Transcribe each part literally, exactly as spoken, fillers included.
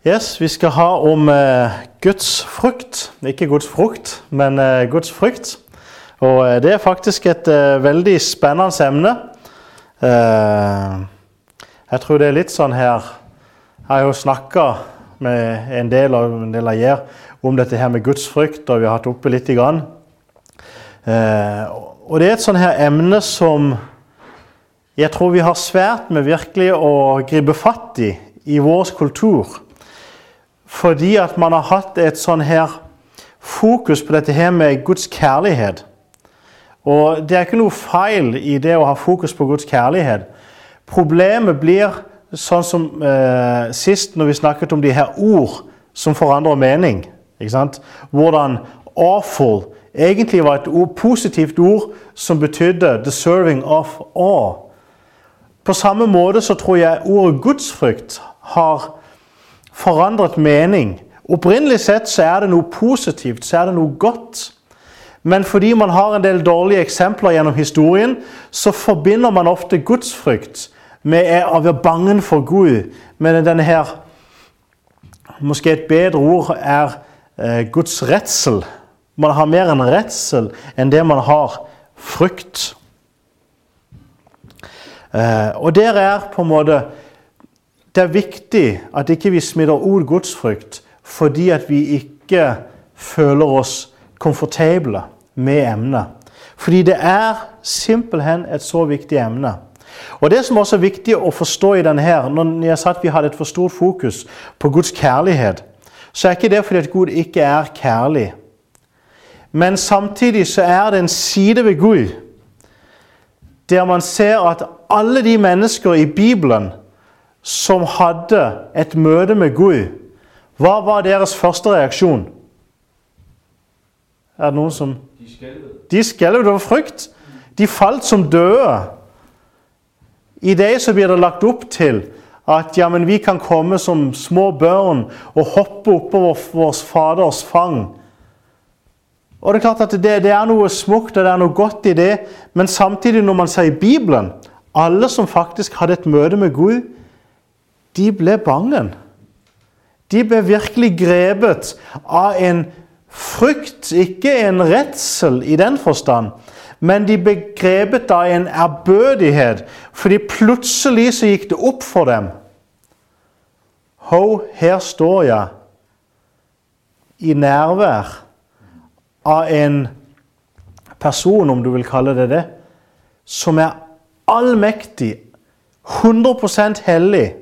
Yes, vi skal ha om eh, Guds frukt. Ikke Guds frukt, men eh, Guds frukt. Og eh, det er faktisk et eh, veldig spennende emne. Eh, jeg tror det er litt sånn her. Jeg har jo snakket med en del av, en del av jer om dette her med Guds frukt, og vi har hatt oppe litt i grann. Eh, og det er et sånn her emne som jeg tror vi har svært med virkelig å gripe fatt i i vår kultur. Fordi at man har hatt et sånn her fokus på dette her med Guds kjærlighet. Og det er ikke noe feil i det å ha fokus på Guds kjærlighet. Problemet blir sånn som eh, sist når vi snakket om de her ord som forandrer mening. Ikke sant? Hvordan awful egentlig var et ord, positivt ord som betydde deserving of awe. På samme måte så tror jeg ordet gudsfrykt har forandret mening. Opprinnelig sett så er det noe positivt, så er det noe godt. Men fordi man har en del dårlige eksempler gjennom historien, så forbinder man ofte gudsfrykt med å være bangen for Gud. Men denne her, måske et bedre ord er eh, Guds redsel. Man har mer en redsel enn det man har frykt. Eh, og der er på en måte det er viktig at ikke vi smitter ut gudsfrykt fordi at vi ikke føler oss komfortable med emnet. Fordi det er simpelthen et så viktig emne. Og det som også er viktig å forstå i denne her, når jeg sa at vi hadde et for stort fokus på Guds kjærlighet, så er ikke det fordi at Gud ikke er kjærlig. Men samtidig så er det en side ved Gud, der man ser at alle de mennesker i Bibelen som hadde et møte med Gud, hva var deres første reaksjon? Er det noen som... De skelvede. De skelvede av frykt. De falt som døde. I det så blir det lagt opp til at ja, men vi kan komme som små børn og hoppe oppover vår faders fang. Og det er klart at det, det er noe smukt og det er noe godt i det, men samtidig når man ser i Bibelen, alle som faktisk hadde et møte med Gud, de ble bangen. De ble virkelig grepet av en frykt, ikke en redsel i den forstand, men de ble grepet av en ærbødighet, fordi plutselig så gikk det opp for dem. Ho, her står jeg i nærvær av en person, om du vil kalle det det, som er allmektig, hundre prosent hellig.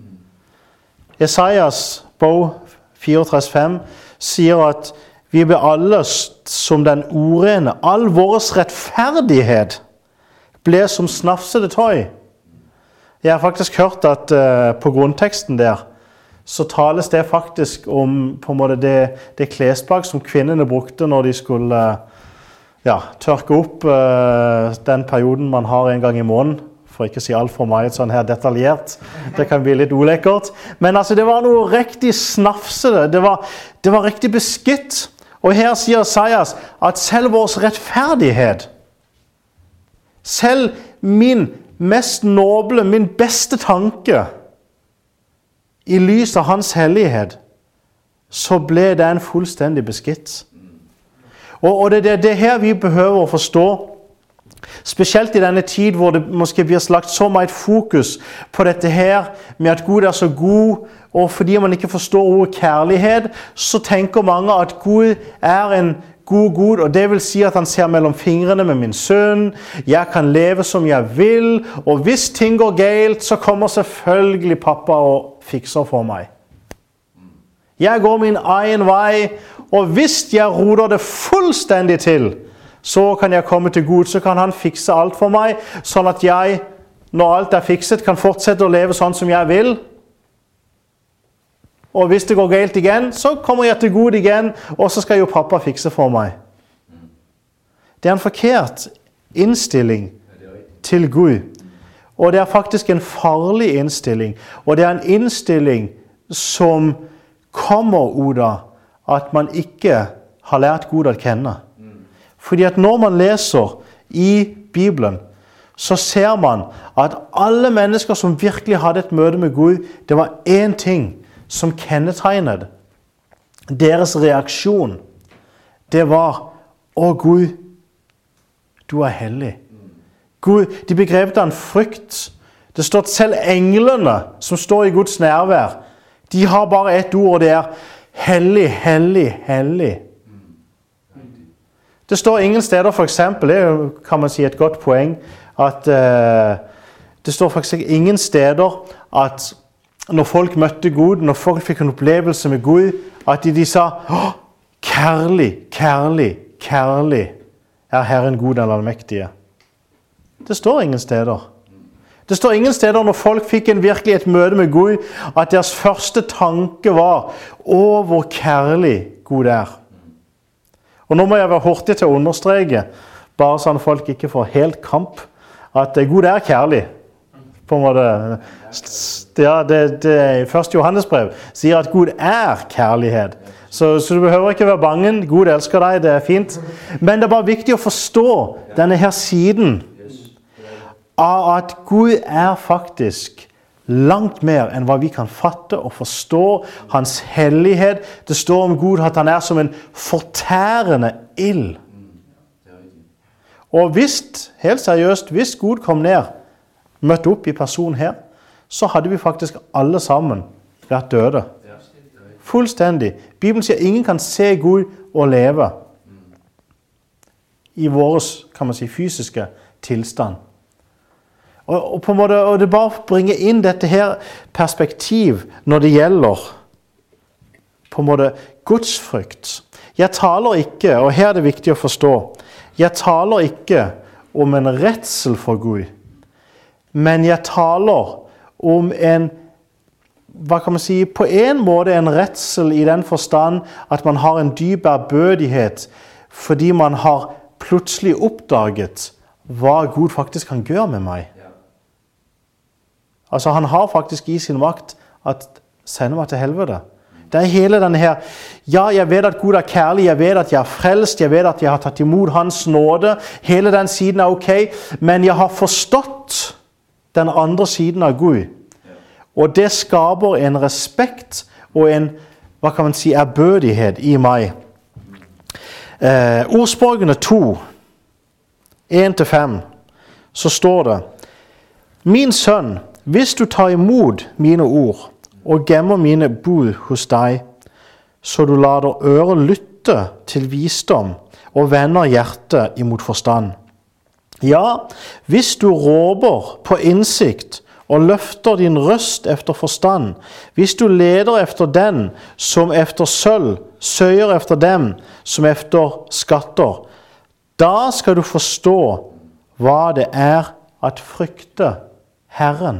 Jesajas bok fireogtres fem sier at vi ble alle som den urene. All vår rettferdighet ble som snafsede tøy. Jeg har faktisk hørt at uh, på grunnteksten der, så tales det faktisk om på en måte det, det klesplagg som kvinnene brukte når de skulle uh, ja, tørke opp uh, den perioden man har en gang i måneden. For ikke å si alt for meg sånn her detaljert. Det kan bli litt ulekkert. Men altså, det var noe riktig snafsede. Det var, det var riktig beskitt. Og her sier Jesajas at selv vår rettferdighet, selv min mest noble, min beste tanke, i lys av hans hellighet, så ble den fullstendig beskitt. Og, og det er det her vi behøver å forstå. Spesielt i denne tid hvor det måske blir slagt så meget fokus på dette her med at Gud er så god, og fordi man ikke forstår ordet kjærlighet, så tenker mange at Gud er en god Gud, og det vil si at han ser mellom fingrene med min sønn, jeg kan leve som jeg vil, og hvis ting går galt, så kommer selvfølgelig pappa og fikser for meg. Jeg går min egen vei, og hvis jeg roter det fullstendig til, så kan jeg komme til Gud, så kan han fikse alt for meg, sånn at jeg, når alt er fikset, kan fortsette å leve sånn som jeg vil. Og hvis det går galt igjen, så kommer jeg til Gud igjen, og så skal jo pappa fikse for meg. Det er en forkert innstilling til Gud. Og det er faktisk en farlig innstilling. Og det er en innstilling som kommer ut av at man ikke har lært Gud å kjenne. Fordi at når man leser i Bibelen, så ser man at alle mennesker som virkelig hadde et møte med Gud, det var én ting som kjennetegnet deres reaksjon, det var, å Gud, du er hellig. Gud, de begrepet en frykt. Det står at selv englene som står i Guds nærvær, de har bare ett ord, og det er hellig, hellig, hellig. Det står ingen steder, for eksempel, det kan man si et godt poeng, at uh, det står faktisk ingen steder at når folk møtte Gud, når folk fikk en opplevelse med Gud, at de, de sa, oh, kærlig, kærlig, kærlig er Herren Gud eller allmektige. Det står ingen steder. Det står ingen steder når folk fikk en virkelig et møte med Gud, at deres første tanke var, å, hvor kærlig Gud er. Og nå må jeg være hurtig til å understreke, bare sånn at folk ikke får helt kamp, at Gud er kjærlig. På en måte, ja, det, det første Johannes brev sier at Gud er kjærlighet. Så, så du behøver ikke være bange, Gud elsker deg, det er fint. Men det er bare viktig å forstå denne her siden, av at Gud er faktisk langt mer enn hva vi kan fatte og forstå, hans hellighet. Det står om Gud at han er som en fortærende ild. Og hvis, helt seriøst, hvis Gud kom ned, møtte opp i person her, så hadde vi faktisk alle sammen vært døde. Fullstendig. Bibelen sier ingen kan se Gud og leve i våres, kan man si, fysiske tilstand. Og, og, på en måte, og det bare bringer inn dette her perspektiv når det gjelder på en måte gudsfrykt. Jeg taler ikke, og her er det viktig å forstå, jeg taler ikke om en redsel for Gud, men jeg taler om en, hva kan man si, på en måte en redsel i den forstand at man har en dyp ærbødighet fordi man har plutselig oppdaget hva Gud faktisk kan gjøre med meg. Altså han har faktisk i sin makt at sende meg til helvete. Det er hele denne her, ja, jeg vet at Gud er kjærlig, jeg vet at jeg er frelst, jeg vet at jeg har tatt imot hans nåde, hele den siden er ok, men jeg har forstått den andre siden av Gud. Og det skaper en respekt og en, hva kan man si, ærbødighet i meg. Eh, ordspråkene to, en til fem, så står det, min sønn, hvis du tar imot mine ord og gemmer mine bud hos deg, så du lader øret lytte til visdom og vender hjertet imot forstand. Ja, hvis du råber på innsikt og løfter din røst efter forstand, hvis du leder efter den som efter sølv, søyer efter dem som efter skatter, da skal du forstå hva det er at frykte Herren.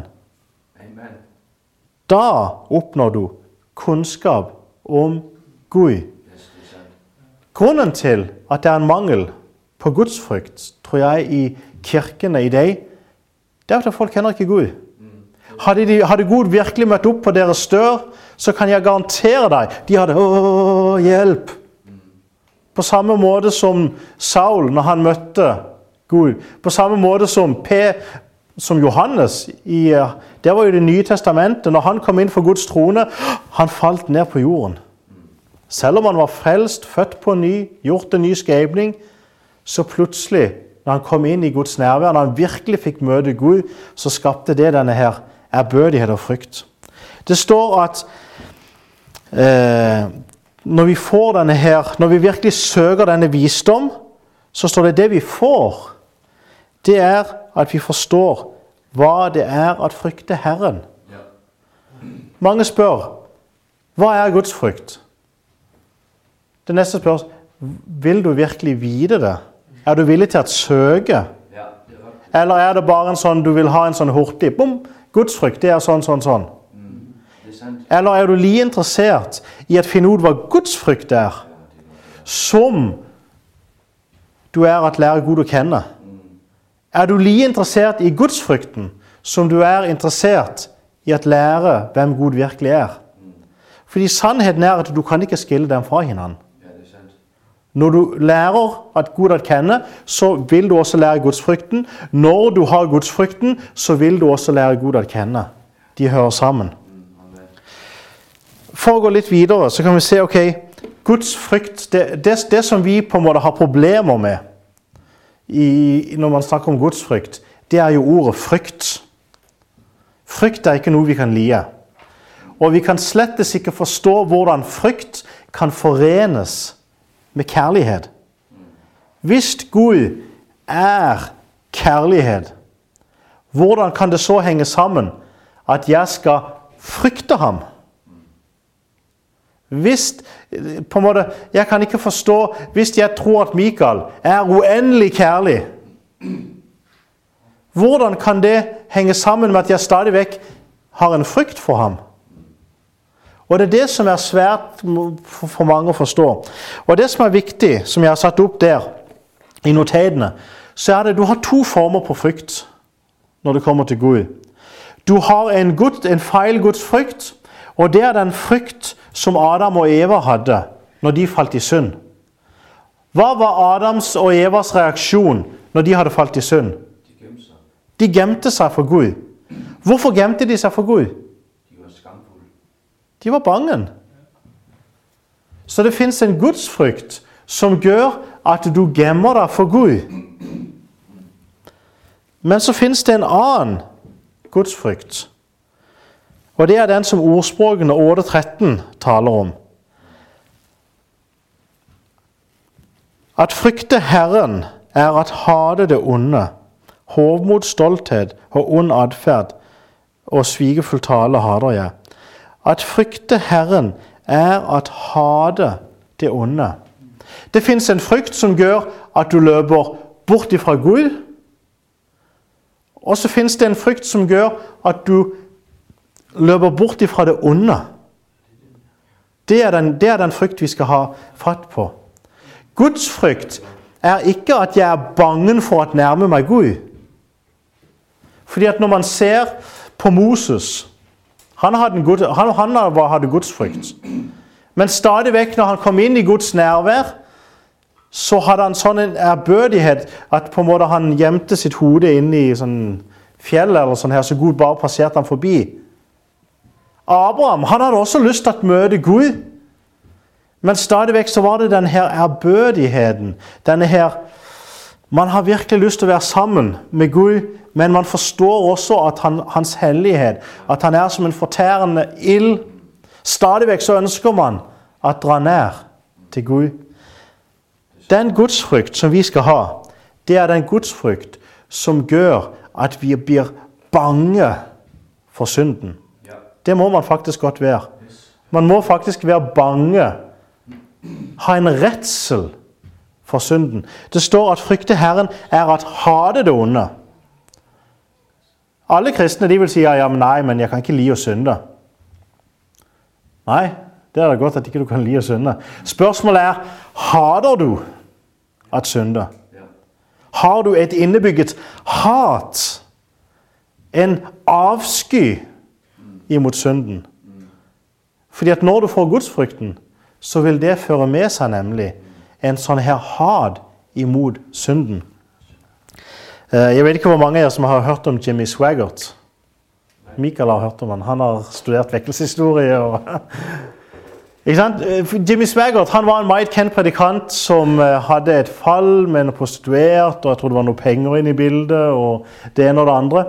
Da oppnår du kunnskap om Gud. Grunnen til at det er en mangel på gudsfrykt, tror jeg, i kirkene i deg, det er at folk kjenner ikke Gud. Hadde, de, hadde Gud virkelig møtt opp på deres dør, så kan jeg garantere deg, de hadde, åh, hjelp. På samme måte som Saul, når han møtte Gud. På samme måte som P, som Johannes, i, det var jo det nye testamentet, når han kom inn for Guds trone, han falt ned på jorden. Selv om han var frelst, født på ny, gjort en ny skapning, så plutselig, når han kom inn i Guds nærvær, når han virkelig fikk møte Gud, så skapte det denne her ærbødighet og frykt. Det står at eh, når vi får denne her, når vi virkelig søker denne visdom, så står det det vi får, det er at vi forstår hva det er at frykte Herren. Mange spør, hva er Guds frykt? Det neste spørsmål, vil du virkelig vite det? Er du villig til å søke? Eller er det bare en sånn, du vil ha en sånn hurtig, bom, Guds frykt, det er sånn, sånn, sånn. Eller er du like interessert i å finne ut hva Guds frykt er, som du er at lære Gud å kjenne? Er du like interessert i gudsfrykten som du er interessert i å lære hvem Gud virkelig er? Fordi sannheten er at du kan ikke skille dem fra hverandre. Når du lærer at Gud er kjenne, så vil du også lære gudsfrykten. Når du har gudsfrykten, så vil du også lære Gud å kjenne. De hører sammen. For å gå litt videre, så kan vi se, ok, Guds frykt, det, det, det som vi på en måte har problemer med i, når man snakker om Guds frykt, det er jo ordet frykt. Frykt er ikke noe vi kan lie. Og vi kan slettes ikke forstå hvordan frykt kan forenes med kjærlighet. Hvis Gud er kjærlighet, hvordan kan det så henge sammen at jeg skal frykte ham? Hvis, på en måte, jeg kan ikke forstå, hvis jeg tror at Mikael er uendelig kjærlig, hvordan kan det henge sammen med at jeg stadig vekk har en frykt for ham? Og det er det som er svært for mange å forstå. Og det som er viktig, som jeg har satt opp der i notatene, så er det, du har to former på frykt når det kommer til Gud. Du har en, Gud, en feil Guds frykt, og det er den frykt som Adam og Eva hadde når de falt i synd. Hva var Adams og Evas reaksjon når de hadde falt i synd? De gemte seg. De gemte seg for Gud. Hvorfor gemte de seg for Gud? De var skamfulle. De var bangen. Så det finnes en gudsfrykt som gjør at du gemmer deg for Gud. Men så finnes det en annen gudsfrykt. Og det er den som ordspråkene åtte tretten taler om. At frykte Herren er at hate det onde, hovmod, stolthet og ond adferd og svigefull tale hater jeg. At frykte Herren er at hate det onde. Det finnes en frykt som gjør at du løper bort ifra Gud, og så finnes det en frykt som gjør at du løper bort ifra det onde. Det er, den, det er den frykt vi skal ha fatt på. Guds frykt er ikke at jeg er bangen for å nærme meg Gud. Fordi at når man ser på Moses, han hadde, God, han, han hadde Guds frykt. Men stadig vekk når han kom inn i Guds nærvær, så hadde han sånn en ærbødighet at på en måte han gjemte sitt hode inn i sånn fjell eller sånn her, så Gud bare passerte han forbi. Abraham, han hadde også lyst til å møte Gud, men stadig vekk så var det denne her ærbødigheten, denne her, man har virkelig lyst til å være sammen med Gud, men man forstår også at han, hans hellighet, at han er som en fortærende ild. Stadig vekk så ønsker man å dra nær til Gud. Den gudsfrykt som vi skal ha, det er den gudsfrykt som gjør at vi blir bange for synden. Det må man faktisk godt være. Man må faktisk være bange, ha en redsel for synden. Det står at frykte Herren er at hate det onde. Alle kristne de vil si, ja, men nei, men jeg kan ikke li å synde. Nei, det er det godt at ikke du kan li å synde. Spørsmålet er, hater du at synde? Har du et innebygget hat, en avsky imot synden? Fordi at når du får gudsfrykten, så vil det føre med seg nemlig en sånn her hat imot synden. Jeg vet ikke hvor mange av dere som har hørt om Jimmy Swaggart. Mikael har hørt om han. Han har studert vekkelseshistorie. Og ikke sant? Jimmy Swaggart, han var en meget kjent predikant som hadde et fall med en prostituert, og jeg tror det var noe penger inne i bildet, og det ene og det andre.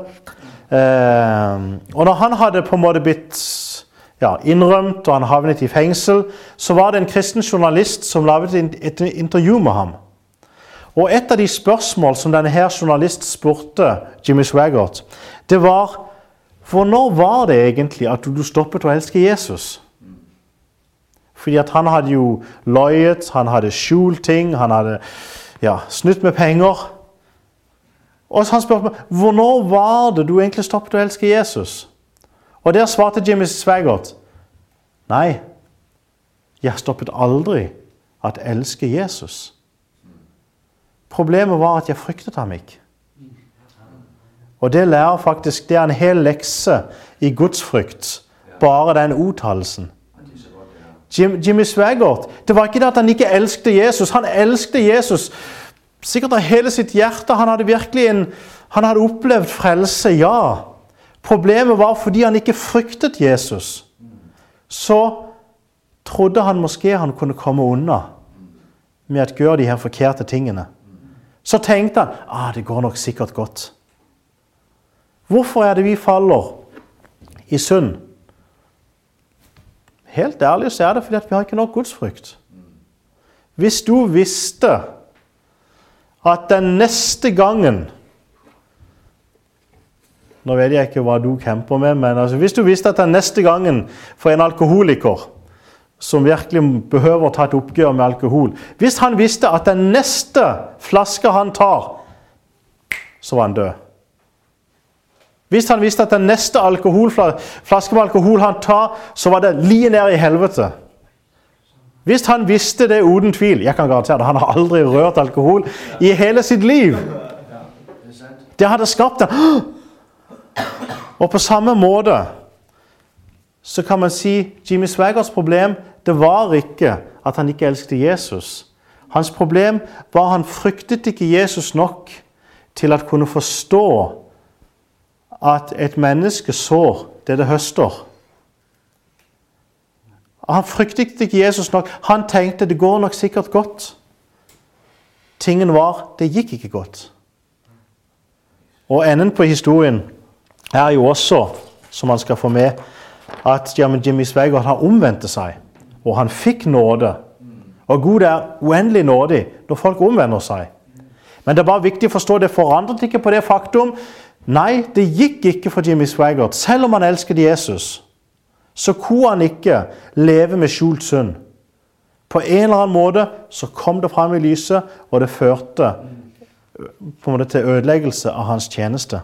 Og når han hadde på en måte blitt ja, innrømt, og han havnet i fengsel, så var det en kristen journalist som laget et intervju med ham. Og et av de spørsmål som denne her journalist spurte Jimmy Swaggart, det var, hvornår var det egentlig at du stoppet å elske Jesus? Fordi at han hadde jo løyet, han hadde skjult ting, han hadde ja, snytt med penger. Og så han spurte meg, hvornår var det du egentlig stoppet å elske Jesus? Og der svarte Jimmy Swaggart, nei, jeg stoppet aldri at elske Jesus. Problemet var at jeg fryktet ham ikke. Og det lærer faktisk, det er en hel lekse i Guds frykt, bare den uttalelsen. Jim, Jimmy Swaggart, det var ikke det at han ikke elsket Jesus, han elsket Jesus sikkert av hele sitt hjerte. Han hadde virkelig en, han hadde opplevd frelse, ja. Problemet var fordi han ikke fryktet Jesus. Så trodde han måske han kunne komme unna med at gjøre de her forkerte tingene. Så tenkte han, ah, det går nok sikkert godt. Hvorfor er det vi faller i synd? Helt ærlig så er det fordi at vi har ikke nok gudsfrykt. Hvis du visste at den neste gangen, nå vet jeg ikke hva du kjemper med, men altså, hvis du visste at den neste gangen for en alkoholiker, som virkelig behøver å ta et oppgjør med alkohol, hvis han visste at den neste flaske han tar, så var han død. Hvis han visste at den neste flaske med alkohol han tar, så var det lige ned i helvete. Hvis han visste det uten tvil, jeg kan garantere det, han har aldri rørt alkohol i hele sitt liv. Det hadde skapt det. Og på samme måte, så kan man si, Jimmy Swaggarts problem, det var ikke at han ikke elsket Jesus. Hans problem var at han fryktet ikke Jesus nok til at kunne forstå at et menneske sår det det høster. Han fryktet ikke Jesus nok. Han tenkte det går nok sikkert godt. Tingen var, det gikk ikke godt. Og enden på historien er jo også, som man skal få med, at ja, men Jimmy Swaggart har omvendt seg, og han fikk nåde. Og Gud er uendelig nådig når folk omvender seg. Men det er bare viktig å forstå, det forandret ikke på det faktum. Nei, det gikk ikke for Jimmy Swaggart. Selv om han elsket Jesus, så kunne han ikke leve med skjult synd. På en eller annen måte så kom det frem i lyset, og det førte på en måte til ødeleggelse av hans tjeneste.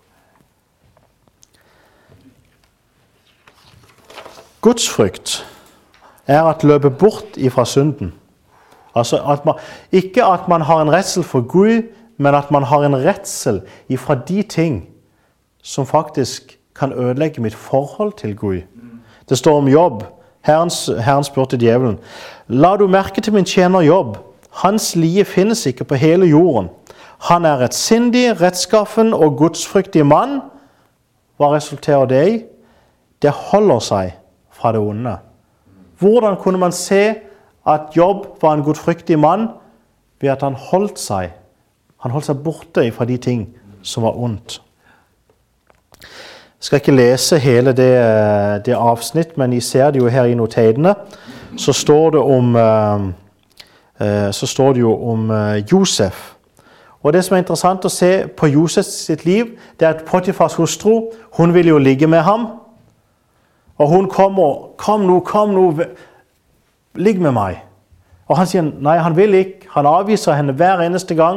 Gudsfrykt er at løpe bort ifra synden. Altså at man, ikke at man har en redsel for Gud, men at man har en redsel ifra de ting som faktisk kan ødelegge mitt forhold til Gud. Det står om Jobb. Herren, Herren spurte djevelen, la du merke til min tjener Jobb. Hans lie finnes ikke på hele jorden. Han er rettsindig, rettskaffen og gudsfryktig mann. Hva resulterer det i? Det holder seg fra det onde. Hvordan kunne man se at Jobb var en gudfryktig mann? Ved at han holdt seg. Han holdt seg borte fra de ting som var ondt. Jeg skal ikke lese hele det, det avsnitt, men I ser det jo her i notatene. Så står det om, så står det jo om Josef. Og det som er interessant å se på Josef sitt liv, det er at Potifars hustru, hun vil jo ligge med ham. Og hun kommer, kom nå, kom nå, ligg med meg. Og han sier, nei, han vil ikke. Han avviser henne hver eneste gang.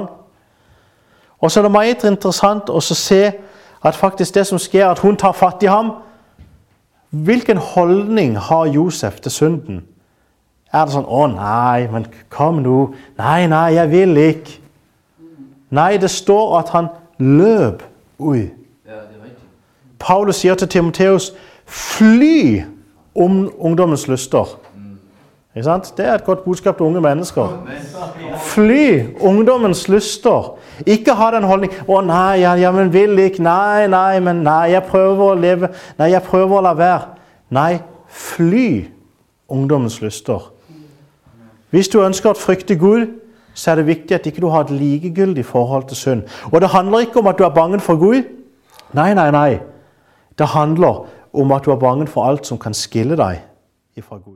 Og så er det meget interessant å se at faktisk det som sker, at hun tar fatt i ham. Hvilken holdning har Josef til synden? Er det sånn, å nei, men kom nå. Nei, nei, jeg vil ikke. Nei, det står at han løp ui. Ja, det er rigtigt. Paulus sier til Timotheus, fly om ungdommens lyster. Ikke sant? Det er et godt budskap til unge mennesker. Fly ungdommens lyster. Ikke ha den holdning, å nei, ja, ja, men vil ikke, nei, nei, men nei, jeg prøver å leve, nei, jeg prøver å la være. Nei, fly ungdommens lyster. Hvis du ønsker å frykte Gud, så er det viktig at ikke du har et likegyldig forhold til synd. Og det handler ikke om at du er bange for Gud. Nei, nei, nei. Det handler om at du er bange for alt som kan skille deg ifra Gud.